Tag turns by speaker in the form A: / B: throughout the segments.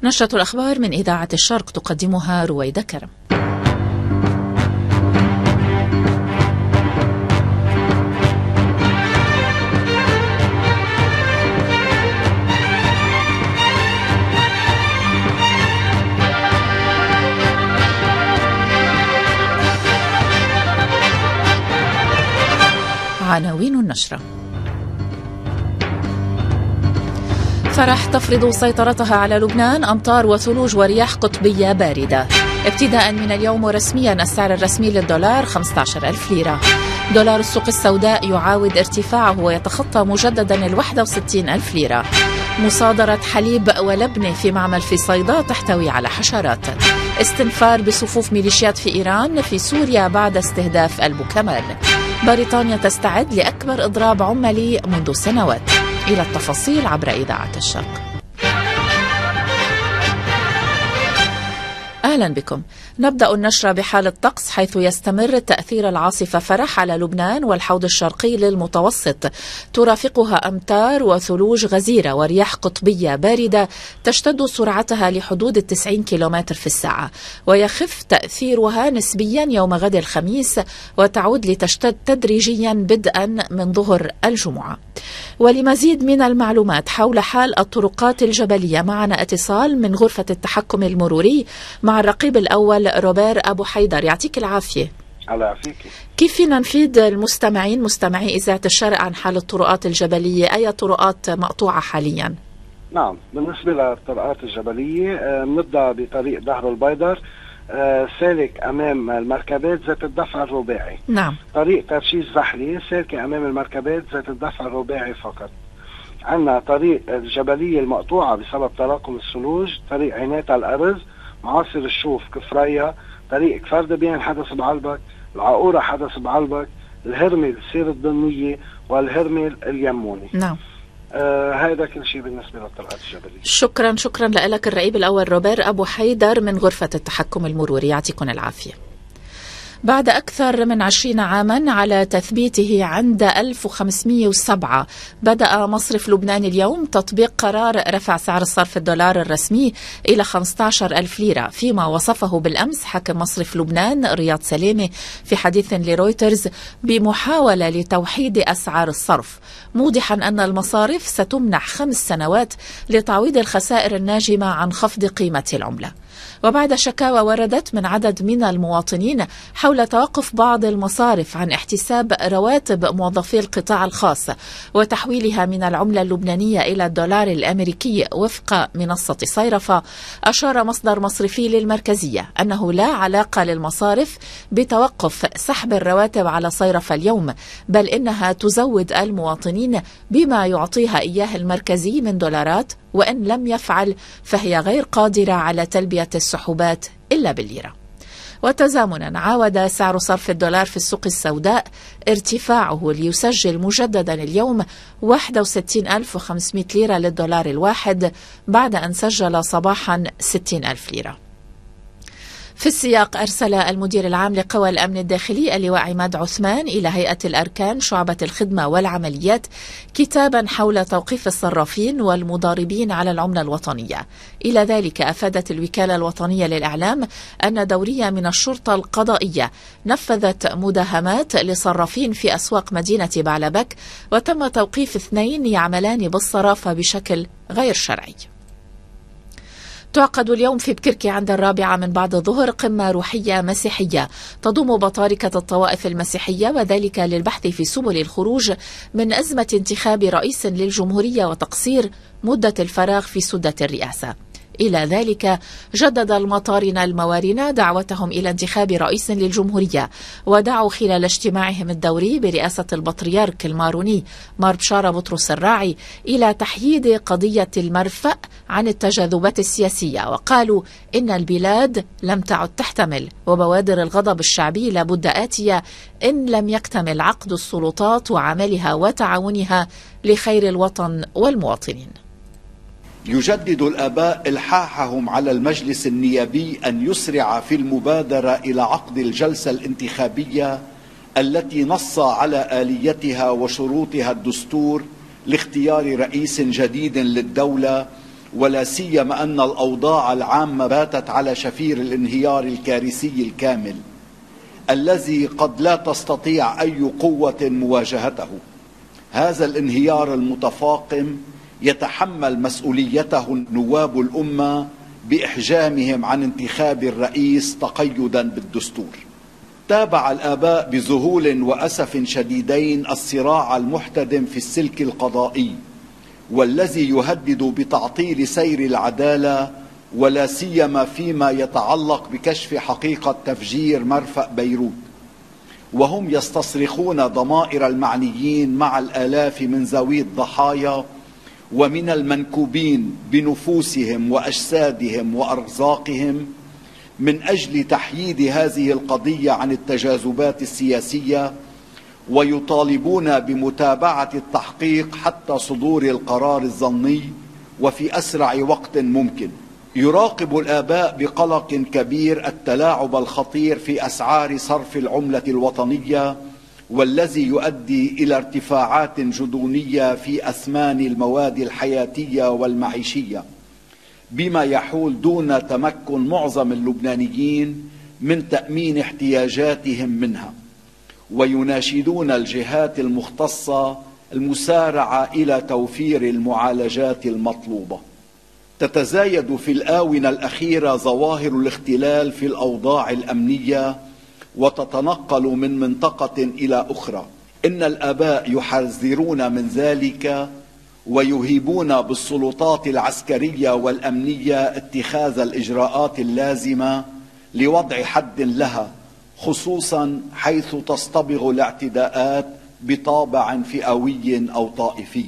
A: نشرة الأخبار من إذاعة الشرق تقدمها رويدة كرم. عناوين النشرة: فرح تفرض سيطرتها على لبنان، أمطار وثلوج ورياح قطبية باردة. ابتداء من اليوم رسميا السعر الرسمي للدولار 15,000 ليرة. دولار السوق السوداء يعاود ارتفاعه ويتخطى مجددا 61,000 ليرة. مصادرة حليب ولبنة في معمل في صيدا تحتوي على حشرات. استنفار بصفوف ميليشيات في إيران في سوريا بعد استهداف البوكمال. بريطانيا تستعد لأكبر إضراب عمالي منذ سنوات. إلى التفاصيل عبر إذاعة الشرق. أهلا بكم. نبدأ النشرة بحال الطقس، حيث يستمر تأثير العاصفة فرح على لبنان والحوض الشرقي للمتوسط، ترافقها أمطار وثلوج غزيرة ورياح قطبية باردة تشتد سرعتها لحدود 90 كيلومتر في الساعة، ويخف تأثيرها نسبيا يوم غد الخميس، وتعود لتشتد تدريجيا بدءا من ظهر الجمعة. ولمزيد من المعلومات حول حال الطرقات الجبلية معنا اتصال من غرفة التحكم المروري مع الرقيب الأول روبير أبو حيدر. يعطيك العافية.
B: الله يعافيك.
A: كيف فينا نفيد المستمعين مستمعي إذاعة الشرق عن حال الطرقات الجبلية؟ أي طرقات مقطوعة حاليا؟
B: نعم، بالنسبة للطرقات الجبلية بنبدأ بطريق دهر البيضر سالك أمام المركبات ذات الدفع الرباعي.
A: نعم.
B: طريق ترشيش زحلي سالكة أمام المركبات ذات الدفع الرباعي فقط. عندنا طريق الجبلية المقطوعة بسبب تراكم الثلوج، طريق عينات الأرز، معاصر الشوف كفرية، طريق كفر دبيان حدث بعلبك، العقورة حدث بعلبك، الهرمل سير الضنية، والهرمل اليموني.
A: نعم.
B: هذا كل شيء بالنسبة للطرقات الجبلية.
A: شكرا لك الرقيب الأول روبير أبو حيدر من غرفة التحكم المروري. يعطيكم العافية. بعد أكثر من 20 عاما على تثبيته عند 1507 بدأ مصرف لبنان اليوم تطبيق قرار رفع سعر الصرف الدولار الرسمي إلى 15,000 ليرة، فيما وصفه بالأمس حاكم مصرف لبنان رياض سلامة في حديث لرويترز بمحاولة لتوحيد أسعار الصرف، موضحا أن المصارف ستمنح 5 سنوات لتعويض الخسائر الناجمة عن خفض قيمة العملة. وبعد شكاوى وردت من عدد من المواطنين حول توقف بعض المصارف عن احتساب رواتب موظفي القطاع الخاص وتحويلها من العملة اللبنانية إلى الدولار الأمريكي وفق منصة صيرفة، أشار مصدر مصرفي للمركزية أنه لا علاقة للمصارف بتوقف سحب الرواتب على صيرفة اليوم، بل إنها تزود المواطنين بما يعطيها إياه المركزي من دولارات، وإن لم يفعل فهي غير قادرة على تلبية السحوبات إلا بالليرة. وتزامنا عاود سعر صرف الدولار في السوق السوداء ارتفاعه ليسجل مجددا اليوم 61,500 ليرة للدولار الواحد، بعد أن سجل صباحا 60,000 ليرة. في السياق أرسل المدير العام لقوى الأمن الداخلي اللواء عماد عثمان إلى هيئة الأركان شعبة الخدمة والعمليات كتابا حول توقيف الصرافين والمضاربين على العملة الوطنية. إلى ذلك أفادت الوكالة الوطنية للإعلام أن دورية من الشرطة القضائية نفذت مداهمات لصرافين في أسواق مدينة بعلبك، وتم توقيف 2 يعملان بالصرافة بشكل غير شرعي. تعقد اليوم في بكركي عند 4 من بعد الظهر قمة روحية مسيحية تضم بطاركة الطوائف المسيحية، وذلك للبحث في سبل الخروج من أزمة انتخاب رئيس للجمهورية وتقصير مدة الفراغ في سدة الرئاسة. إلى ذلك جدد المطارنة الموارنة دعوتهم إلى انتخاب رئيس للجمهورية، ودعوا خلال اجتماعهم الدوري برئاسة البطريرك الماروني مار بشارة بطرس الراعي إلى تحييد قضية المرفأ عن التجاذبات السياسية، وقالوا إن البلاد لم تعد تحتمل، وبوادر الغضب الشعبي لابد آتية إن لم يكتمل عقد السلطات وعملها وتعاونها لخير الوطن والمواطنين.
C: يجدد الآباء إلحاحهم على المجلس النيابي أن يسرع في المبادرة إلى عقد الجلسة الانتخابية التي نص على آليتها وشروطها الدستور لاختيار رئيس جديد للدولة ولا سيما أن الأوضاع العامة باتت على شفير الانهيار الكارثي الكامل الذي قد لا تستطيع أي قوة مواجهته. هذا الانهيار المتفاقم يتحمل مسؤوليته نواب الأمة بإحجامهم عن انتخاب الرئيس تقيدا بالدستور. تابع الآباء بذهول وأسف شديدين الصراع المحتدم في السلك القضائي والذي يهدد بتعطيل سير العدالة، ولا سيما فيما يتعلق بكشف حقيقة تفجير مرفأ بيروت، وهم يستصرخون ضمائر المعنيين مع الآلاف من ذوي الضحايا ومن المنكوبين بنفوسهم وأجسادهم وأرزاقهم من أجل تحييد هذه القضية عن التجاذبات السياسية، ويطالبون بمتابعة التحقيق حتى صدور القرار الظني وفي أسرع وقت ممكن. يراقب الآباء بقلق كبير التلاعب الخطير في أسعار صرف العملة الوطنية، والذي يؤدي إلى ارتفاعات جنونية في أثمان المواد الحياتية والمعيشية، بما يحول دون تمكن معظم اللبنانيين من تأمين احتياجاتهم منها. ويناشدون الجهات المختصة المسارعة إلى توفير المعالجات المطلوبة. تتزايد في الآونة الأخيرة ظواهر الاختلال في الأوضاع الأمنية وتتنقل من منطقة إلى أخرى. إن الآباء يحذرون من ذلك ويهيبون بالسلطات العسكرية والأمنية اتخاذ الإجراءات اللازمة لوضع حد لها، خصوصا حيث تصطبغ الاعتداءات بطابع فئوي أو طائفي.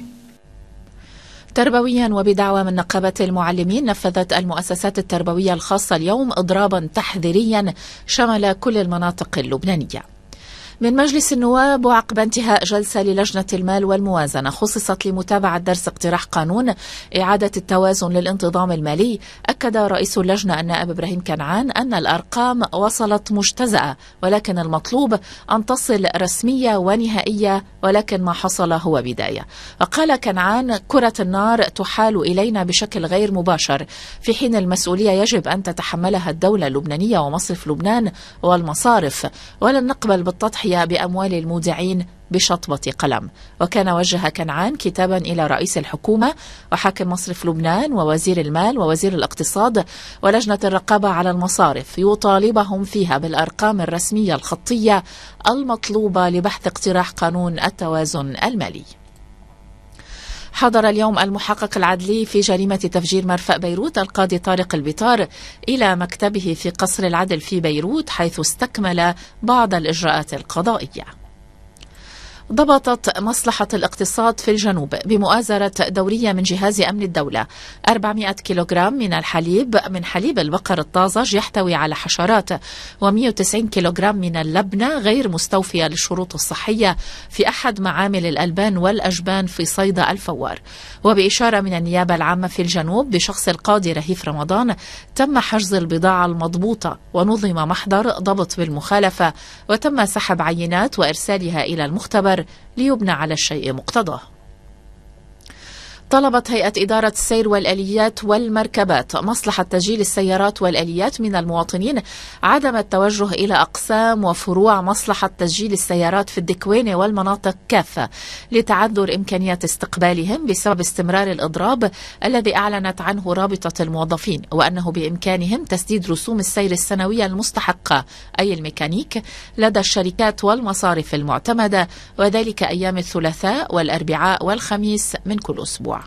A: تربويا وبدعوى من نقابة المعلمين، نفذت المؤسسات التربوية الخاصة اليوم إضرابا تحذيريا شمل كل المناطق اللبنانية. من مجلس النواب وعقب انتهاء جلسة للجنة المال والموازنة خصصت لمتابعة درس اقتراح قانون إعادة التوازن للانتظام المالي، أكد رئيس اللجنة النائب إبراهيم كنعان أن الأرقام وصلت مجتزأة، ولكن المطلوب أن تصل رسمية ونهائية، ولكن ما حصل هو بداية. وقال كنعان: كرة النار تحال إلينا بشكل غير مباشر، في حين المسؤولية يجب أن تتحملها الدولة اللبنانية ومصرف لبنان والمصارف، ولن نقبل بالتضحية بأموال المودعين بشطبة قلم. وكان وجه كنعان كتابا إلى رئيس الحكومة وحاكم مصرف لبنان ووزير المال ووزير الاقتصاد ولجنة الرقابة على المصارف، يطالبهم فيها بالأرقام الرسمية الخطية المطلوبة لبحث اقتراح قانون التوازن المالي. حضر اليوم المحقق العدلي في جريمة تفجير مرفأ بيروت القاضي طارق البطار إلى مكتبه في قصر العدل في بيروت، حيث استكمل بعض الإجراءات القضائية. ضبطت مصلحة الاقتصاد في الجنوب بمؤازرة دورية من جهاز أمن الدولة 400 كيلوغرام من الحليب من حليب البقر الطازج يحتوي على حشرات، و190 كيلوغرام من اللبنة غير مستوفية للشروط الصحية في أحد معامل الألبان والأجبان في صيدا الفوار. وبإشارة من النيابة العامة في الجنوب بشخص القاضي رهيف رمضان، تم حجز البضاعة المضبوطة ونظم محضر ضبط بالمخالفة، وتم سحب عينات وإرسالها إلى المختبر ليبنى على الشيء مقتضاه. طلبت هيئة إدارة السير والآليات والمركبات مصلحة تسجيل السيارات والآليات من المواطنين عدم التوجه إلى أقسام وفروع مصلحة تسجيل السيارات في الدكوينة والمناطق كافة لتعذر إمكانية استقبالهم بسبب استمرار الإضراب الذي أعلنت عنه رابطة الموظفين، وأنه بإمكانهم تسديد رسوم السير السنوية المستحقة أي الميكانيك لدى الشركات والمصارف المعتمدة، وذلك أيام الثلاثاء والأربعاء والخميس من كل أسبوع.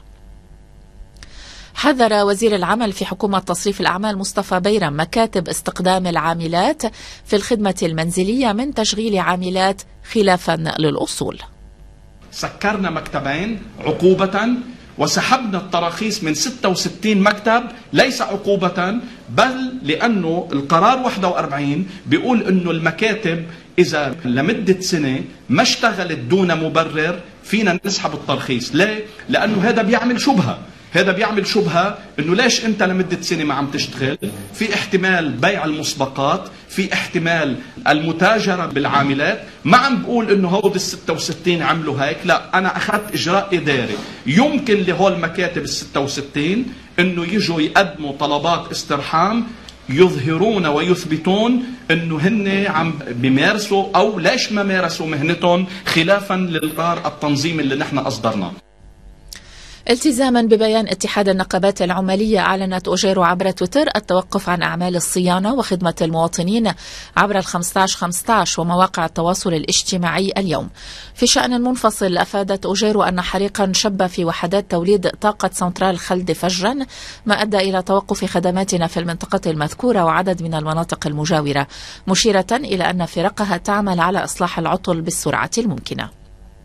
A: حذر وزير العمل في حكومة تصريف الأعمال مصطفى بيرم مكاتب استقدام العاملات في الخدمة المنزلية من تشغيل عاملات خلافا للأصول.
D: سكرنا مكتبين عقوبة وسحبنا التراخيص من 66 مكتب، ليس عقوبة بل لأنه القرار 41 بيقول أنه المكاتب إذا لمدة سنة ما اشتغلت دون مبرر فينا نسحب الترخيص. ليه؟ لأنه هذا بيعمل شبهة، هذا بيعمل شبهة انه ليش انت لمدة سنة ما عم تشتغل؟ في احتمال بيع المسبقات، في احتمال المتاجرة بالعاملات. ما عم بقول انه هود ال 66 عملوا هيك، لا، انا اخذت اجراء اداري يمكن لهول المكاتب ال 66 انه يجوا يقدموا طلبات استرحام يظهرون ويثبتون انه هن عم بيمارسوا او ليش ما مارسوا مهنتهم خلافا للقرار التنظيمي اللي نحن اصدرناه.
A: التزاما ببيان اتحاد النقابات العمالية، أعلنت أوجيرو عبر تويتر التوقف عن أعمال الصيانة وخدمة المواطنين عبر 1515 ومواقع التواصل الاجتماعي اليوم. في شأن منفصل، أفادت أوجيرو أن حريقا شب في وحدات توليد طاقة سنترال خلد فجرا، ما أدى إلى توقف خدماتنا في المنطقة المذكورة وعدد من المناطق المجاورة، مشيرة إلى أن فرقها تعمل على إصلاح العطل بالسرعة الممكنة.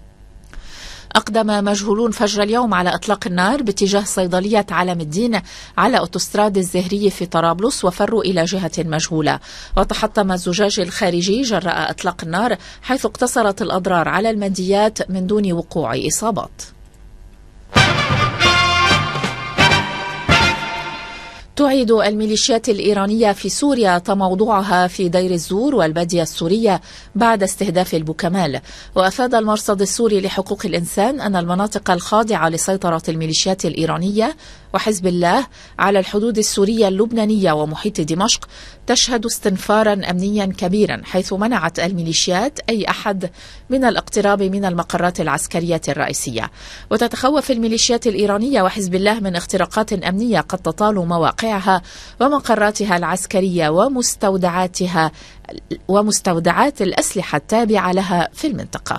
A: أقدم مجهولون فجر اليوم على إطلاق النار باتجاه صيدلية علم الدين على أوتوستراد الزهري في طرابلس، وفروا إلى جهة مجهولة. وتحطم الزجاج الخارجي جراء إطلاق النار، حيث اقتصرت الأضرار على الماديات من دون وقوع إصابات. تعيد الميليشيات الإيرانية في سوريا تموضعها في دير الزور والبادية السورية بعد استهداف البوكمال. وأفاد المرصد السوري لحقوق الإنسان أن المناطق الخاضعة لسيطرة الميليشيات الإيرانية وحزب الله على الحدود السورية اللبنانية ومحيط دمشق تشهد استنفارا أمنيا كبيرا، حيث منعت الميليشيات أي أحد من الاقتراب من المقرات العسكرية الرئيسية. وتتخوف الميليشيات الإيرانية وحزب الله من اختراقات أمنية قد تطال مواقعها ومقراتها العسكرية ومستودعات الأسلحة التابعة لها في المنطقة.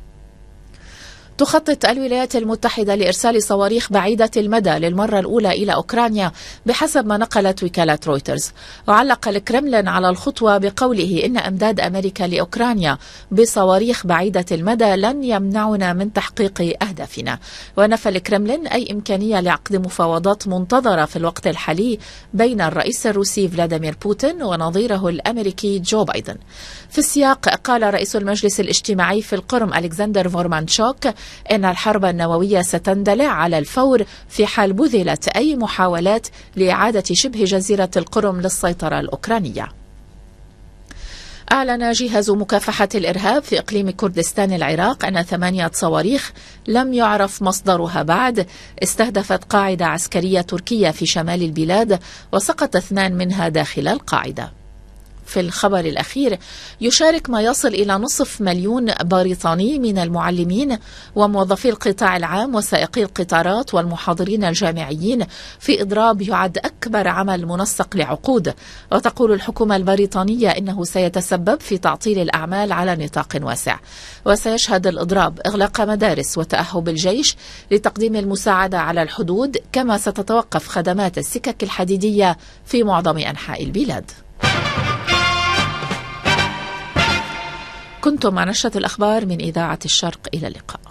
A: تخطط الولايات المتحدة لإرسال صواريخ بعيدة المدى للمرة الأولى إلى أوكرانيا بحسب ما نقلت وكالة رويترز. وعلق الكرملين على الخطوة بقوله إن إمداد أمريكا لأوكرانيا بصواريخ بعيدة المدى لن يمنعنا من تحقيق أهدافنا. ونفى الكرملين أي إمكانية لعقد مفاوضات منتظرة في الوقت الحالي بين الرئيس الروسي فلاديمير بوتين ونظيره الأمريكي جو بايدن. في السياق، قال رئيس المجلس الاجتماعي في القرم ألكسندر فورمانشوك إن الحرب النووية ستندلع على الفور في حال بذلت أي محاولات لإعادة شبه جزيرة القرم للسيطرة الأوكرانية. أعلن جهاز مكافحة الإرهاب في إقليم كردستان العراق أن 8 صواريخ لم يعرف مصدرها بعد استهدفت قاعدة عسكرية تركية في شمال البلاد، وسقط 2 منها داخل القاعدة. في الخبر الأخير، يشارك ما يصل إلى 500,000 بريطاني من المعلمين وموظفي القطاع العام وسائقي القطارات والمحاضرين الجامعيين في إضراب يعد أكبر عمل منسق لعقود. وتقول الحكومة البريطانية إنه سيتسبب في تعطيل الأعمال على نطاق واسع. وسيشهد الإضراب إغلاق مدارس وتأهب الجيش لتقديم المساعدة على الحدود، كما ستتوقف خدمات السكك الحديدية في معظم أنحاء البلاد. كنتم مع نشرة الأخبار من إذاعة الشرق، إلى اللقاء.